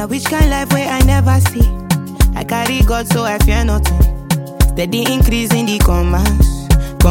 Now which kind life where I never see? I carry God so I fear nothing. Steady increase in the commas.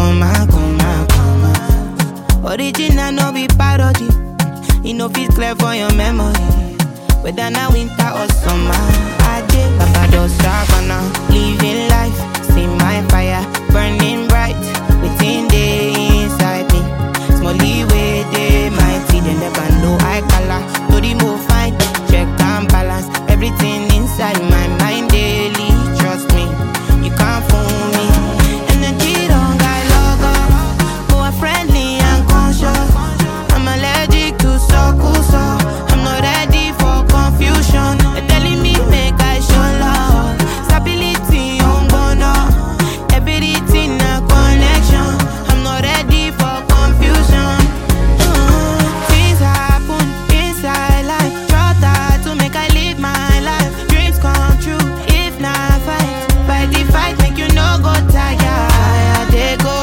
Original no be parody. You know fit clear for your memory. Whether now winter or summer, I did Papa does savannah, living life. See my fire burning bright within the inside me. Small leeway, they mighty. They never know I color. To the move fine, check and balance. Everything inside my mind daily. Trust me, you can't fool me. Energy don't got logo, more friendly and conscious. I'm allergic to so I'm not ready for confusion. They're telling me make I show love. Stability on bono. Everything a connection. I'm not ready for confusion. Things happen inside life. Try to make I live my life. Dreams come true if not fight. By the fight make you no go tired. Fire they go.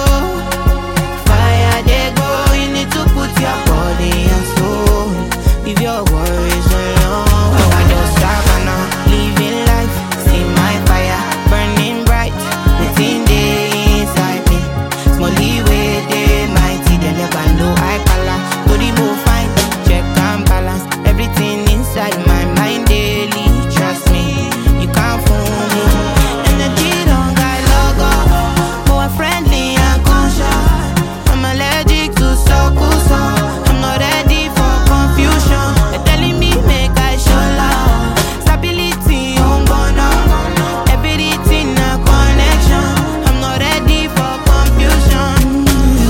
You need to put your body and soul. Leave your worries alone. I just savannah, living life. See my fire burning bright within the inside me. Small leeway, they mighty. They never know I color. To the move fine, check and balance. Everything inside my mind daily. Trust me, you can't fool me. Energy don't got logo, more friendly and conscious. I'm allergic to so I'm not ready for confusion. They're telling me make I show love. Stability on bono. Everything a connection. I'm not ready for confusion.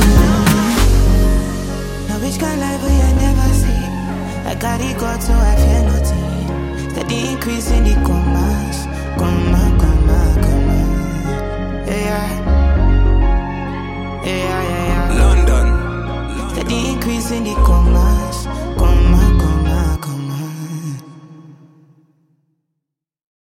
Now which kind life will I never see? I carry God so I fear nothing. Steady increase in the commas. Comma. Yeah. London. Steady increase in the commas.